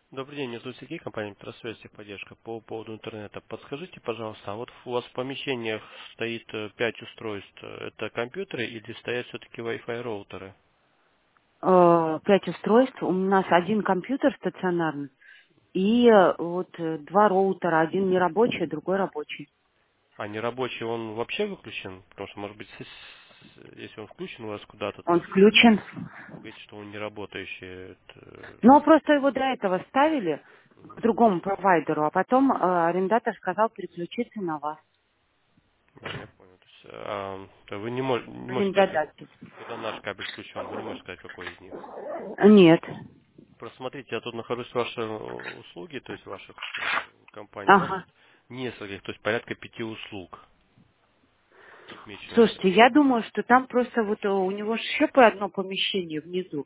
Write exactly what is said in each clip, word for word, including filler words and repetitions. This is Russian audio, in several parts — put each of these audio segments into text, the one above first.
Добрый день, меня зовут Сергей, компания Метросвязь, поддержка по поводу интернета. Подскажите, пожалуйста, а вот у вас в помещениях стоит э, пять устройств, э, это компьютеры или стоят все-таки Wi-Fi роутеры? Э, Пять устройств. У нас один компьютер стационарный и э, вот э, два роутера. Один нерабочий, другой рабочий. А нерабочий он вообще выключен? Потому что, может быть, с- с- если он включен у вас куда-то, то Он есть включен. вы говорите, что он не работающий. Это, Но просто его до этого ставили к мгм. другому провайдеру, а потом э, арендатор сказал переключиться на вас. А, я понял. То есть, а, то вы не, мож- не можете сказать, Арендодатель. куда наш кабель включен, вы не можете сказать, какой из них. Нет. Просто смотрите, я тут нахожусь в ваши э, услуги, то есть ваших э, компаний. У вас Ага. тут несколько, то есть порядка пяти услуг отмечено здесь. Слушайте, я думаю, что там просто вот э, у него ж еще по одно помещение внизу.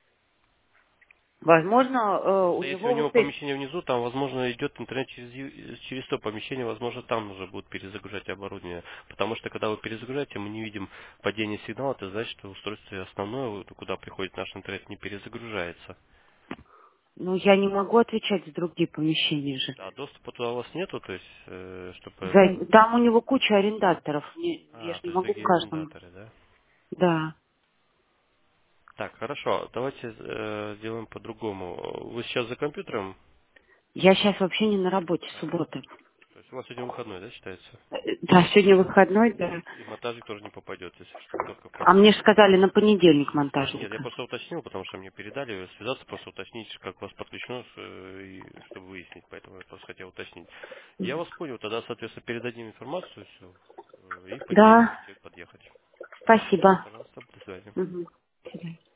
Возможно, э, у Просто если у него него вот эти... помещение внизу, там, возможно, идет интернет через, ю- через то помещение, возможно, там уже будут перезагружать оборудование. Потому что, когда вы перезагружаете, мы не видим падения сигнала, это значит, что устройство основное, вот куда приходит наш интернет, не перезагружается. Ну, я не могу отвечать за другие помещения же. А доступа туда у вас нету, то есть, э, чтобы... За- Там у него куча арендаторов. Не- Я А, же не то есть могу в другие каждом. арендаторы, да? Да. Так, хорошо. Давайте э, сделаем по-другому. Вы сейчас за компьютером? Я сейчас вообще не на работе, А, суббота. то есть у вас сегодня выходной, да, считается? Э, Да, сегодня выходной, да. И монтажик тоже не попадет, если что, только А мне процесс. же сказали на понедельник Нет, я монтажника. просто уточнил, потому что мне передали связаться, просто уточнить, как у вас подключено, э, и чтобы выяснить, поэтому я просто хотел уточнить. Я вас понял, тогда, соответственно, передадим информацию все, и в понедельник Да, можете подъехать. спасибо. Пожалуйста, до свидания. Мгм. До свидания.